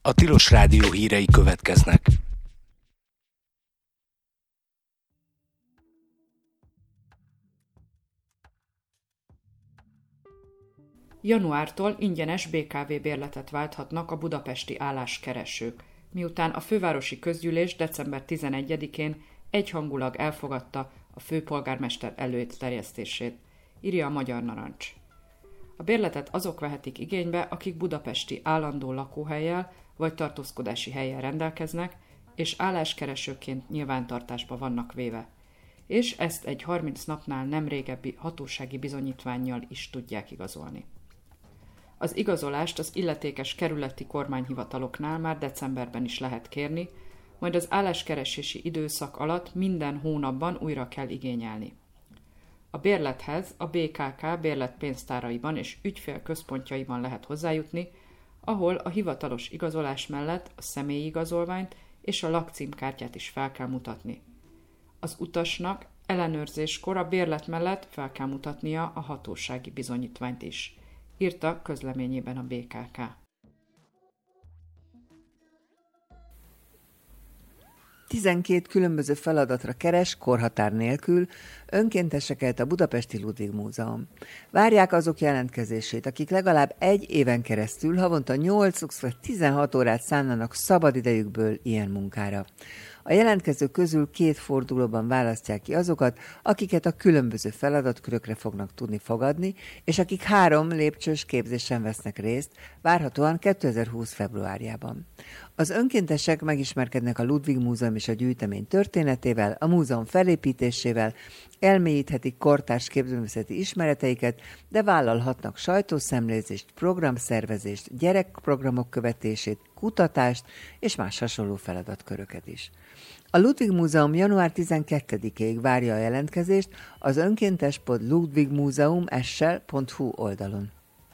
A Tilos Rádió hírei következnek. Januártól ingyenes BKV bérletet válthatnak a budapesti álláskeresők, miután a fővárosi közgyűlés december 11-én egyhangulag elfogadta a főpolgármester előterjesztését, írja a Magyar Narancs. A bérletet azok vehetik igénybe, akik budapesti állandó lakóhellyel vagy tartózkodási hellyel rendelkeznek, és álláskeresőként nyilvántartásba vannak véve, és ezt egy 30 napnál nem régebbi hatósági bizonyítvánnyal is tudják igazolni. Az igazolást az illetékes kerületi kormányhivataloknál már decemberben is lehet kérni, majd az álláskeresési időszak alatt minden hónapban újra kell igényelni. A bérlethez a BKK bérletpénztáraiban és ügyfélközpontjaiban lehet hozzájutni, ahol a hivatalos igazolás mellett a személyi igazolványt és a lakcímkártyát is fel kell mutatni. Az utasnak ellenőrzéskor a bérlet mellett fel kell mutatnia a hatósági bizonyítványt is, írta közleményében a BKK. Tizenkét különböző feladatra keres, korhatár nélkül önkénteseket a Budapesti Ludwig Múzeum. Várják azok jelentkezését, akik legalább egy éven keresztül havonta 8 vagy 16 órát szánnának szabadidejükből ilyen munkára. A jelentkezők közül 2 fordulóban választják ki azokat, akiket a különböző feladatkörökre fognak tudni fogadni, és akik 3 lépcsős képzésen vesznek részt, várhatóan 2020. februárjában. Az önkéntesek megismerkednek a Ludwig Múzeum és a gyűjtemény történetével, a múzeum felépítésével, elmélyíthetik kortárs képzőművészeti ismereteiket, de vállalhatnak sajtószemlézést, programszervezést, gyerekprogramok követését, kutatást és más hasonló feladatköröket is. A Ludwig Múzeum január 12-ig várja a jelentkezést az önkéntes.ludwigmuseum.hu oldalon.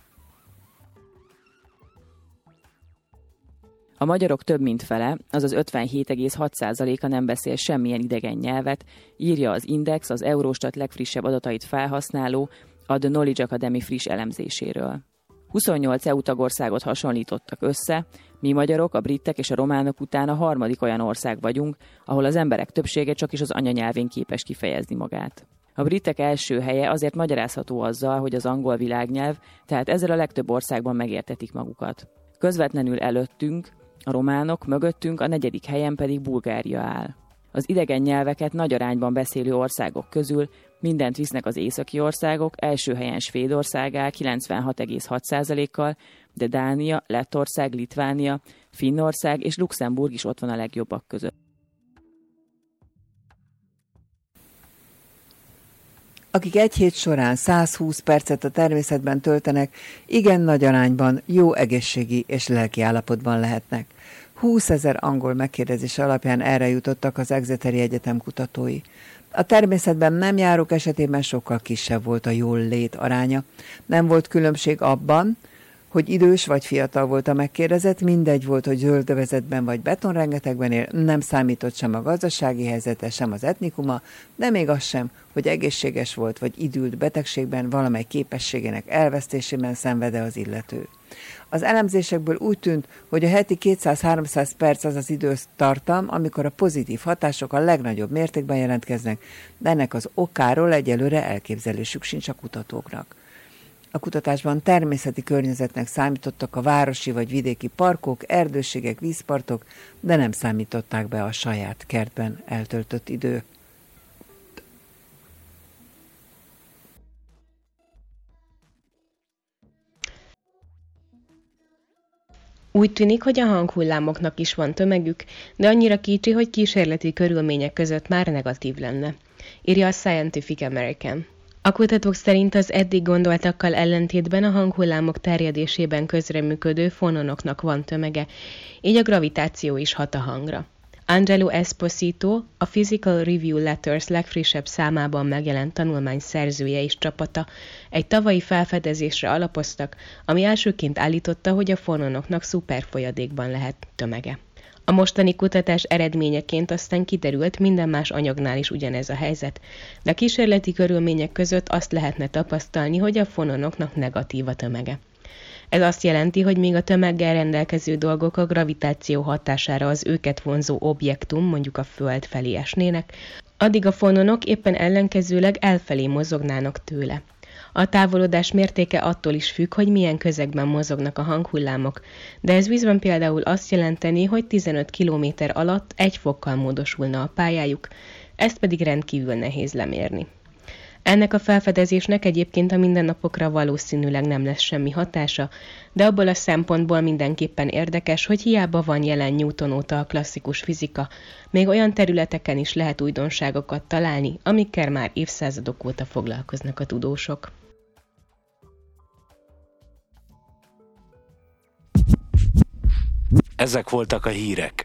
A magyarok több mint fele, azaz 57,6%-a nem beszél semmilyen idegen nyelvet, írja az Index az Eurostat legfrissebb adatait felhasználó, a The Knowledge Academy friss elemzéséről. 28 EU tagországot hasonlítottak össze, mi magyarok, a britek és a románok után a harmadik olyan ország vagyunk, ahol az emberek többsége csak is az anyanyelvén képes kifejezni magát. A britek első helye azért magyarázható azzal, hogy az angol világnyelv, tehát ezzel a legtöbb országban megértetik magukat. Közvetlenül előttünk, a románok, mögöttünk, a 4. helyen pedig Bulgária áll. Az idegen nyelveket nagy arányban beszélő országok közül mindent visznek az északi országok, első helyen Svédország áll 96,6%-kal, de Dánia, Lettország, Litvánia, Finnország és Luxemburg is ott van a legjobbak között. Akik egy hét során 120 percet a természetben töltenek, igen nagy arányban jó egészségi és lelki állapotban lehetnek. 20 000 angol megkérdezés alapján erre jutottak az Exeteri Egyetem kutatói. A természetben nem járók esetében sokkal kisebb volt a jól lét aránya. Nem volt különbség abban, hogy idős vagy fiatal volt a megkérdezett, mindegy volt, hogy zöldövezetben vagy betonrengetegben él, nem számított sem a gazdasági helyzete, sem az etnikuma, de még az sem, hogy egészséges volt vagy idült betegségben, valamely képességének elvesztésében szenvede az illető. Az elemzésekből úgy tűnt, hogy a heti 200-300 perc az az időtartam, amikor a pozitív hatások a legnagyobb mértékben jelentkeznek, de ennek az okáról egyelőre elképzelésük sincs a kutatóknak. A kutatásban természeti környezetnek számítottak a városi vagy vidéki parkok, erdőségek, vízpartok, de nem számították be a saját kertben eltöltött idő. Úgy tűnik, hogy a hanghullámoknak is van tömegük, de annyira kicsi, hogy kísérleti körülmények között már negatív lenne, írja a Scientific American. A kutatók szerint az eddig gondoltakkal ellentétben a hanghullámok terjedésében közreműködő fononoknak van tömege, így a gravitáció is hat a hangra. Angelo Esposito, a Physical Review Letters legfrissebb számában megjelent tanulmány szerzője és csapata egy tavalyi felfedezésre alapoztak, ami elsőként állította, hogy a fononoknak szuperfolyadékban lehet tömege. A mostani kutatás eredményeként aztán kiderült, minden más anyagnál is ugyanez a helyzet, de a kísérleti körülmények között azt lehetne tapasztalni, hogy a fononoknak negatív a tömege. Ez azt jelenti, hogy míg a tömeggel rendelkező dolgok a gravitáció hatására az őket vonzó objektum, mondjuk a Föld felé esnének, addig a fononok éppen ellenkezőleg elfelé mozognának tőle. A távolodás mértéke attól is függ, hogy milyen közegben mozognak a hanghullámok, de ez vízben például azt jelenteni, hogy 15 km alatt 1 fokkal módosulna a pályájuk, ezt pedig rendkívül nehéz lemérni. Ennek a felfedezésnek egyébként a mindennapokra valószínűleg nem lesz semmi hatása, de abból a szempontból mindenképpen érdekes, hogy hiába van jelen Newton óta a klasszikus fizika, még olyan területeken is lehet újdonságokat találni, amikkel már évszázadok óta foglalkoznak a tudósok. Ezek voltak a hírek.